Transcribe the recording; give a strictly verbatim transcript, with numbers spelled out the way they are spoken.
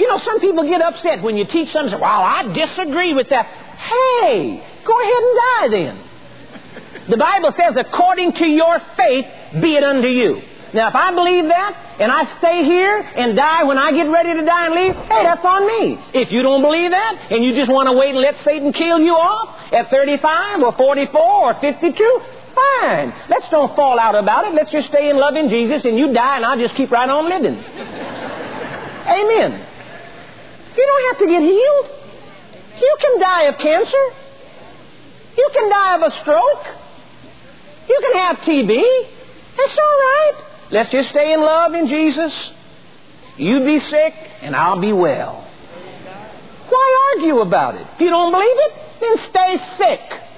know, some people get upset when you teach something. Well, I disagree with that. Hey, go ahead and die then. The Bible says, according to your faith, be it unto you. Now, if I believe that, and I stay here and die when I get ready to die and leave, hey, that's on me. If you don't believe that, and you just want to wait and let Satan kill you off at thirty-five or forty-four or fifty-two, fine. Let's don't fall out about it. Let's just stay in loving Jesus, and you die, and I'll just keep right on living. Amen. You don't have to get healed. You can die of cancer. You can die of a stroke. You can have T B. That's all right. Let's just stay in love in Jesus. You be sick, and I'll be well. Why argue about it? If you don't believe it, then stay sick.